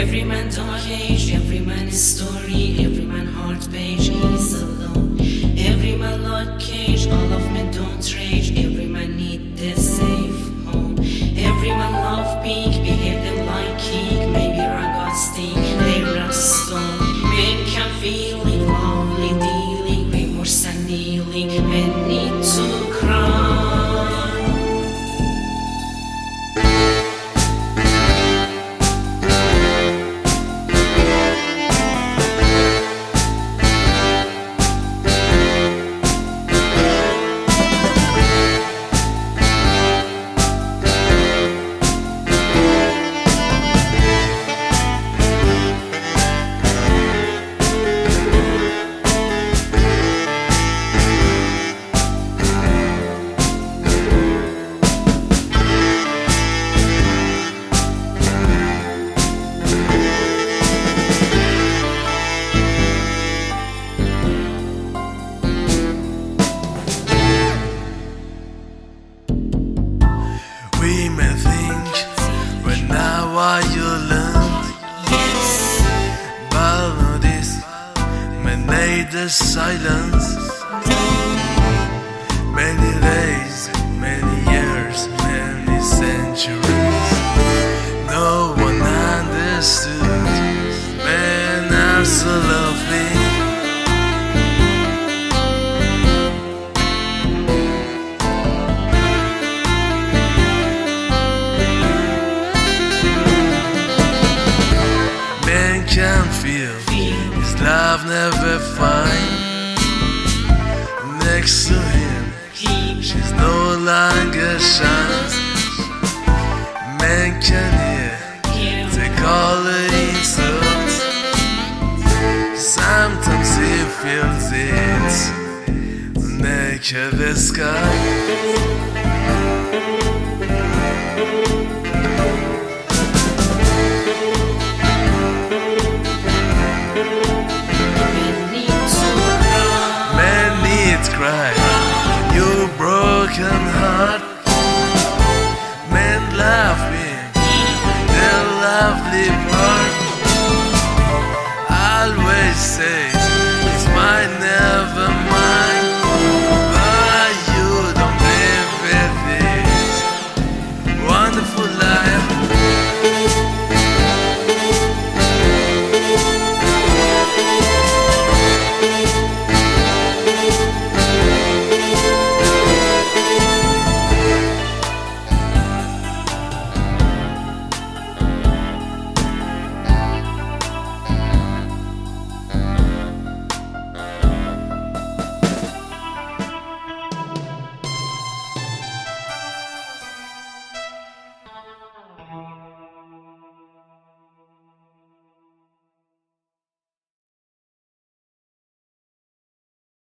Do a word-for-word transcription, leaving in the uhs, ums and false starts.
Every man dark age, every man is story, every man heart page is alone. Every man lock cage, all of men don't rage, every man need the safe home. Every man love pink, behave them like king, maybe ragasti, they stone. Men can feeling, lovely dealing, remorse and kneeling, men need to cry. We may think, but now what you learned, Yes, but notice, may need the silence. Many days, many years, many centuries, no one understood. Men are so lovely. Can feel his love never find. Next to him, she's no longer shines. Man can hear the color insults. Sometimes he feels it naked the sky.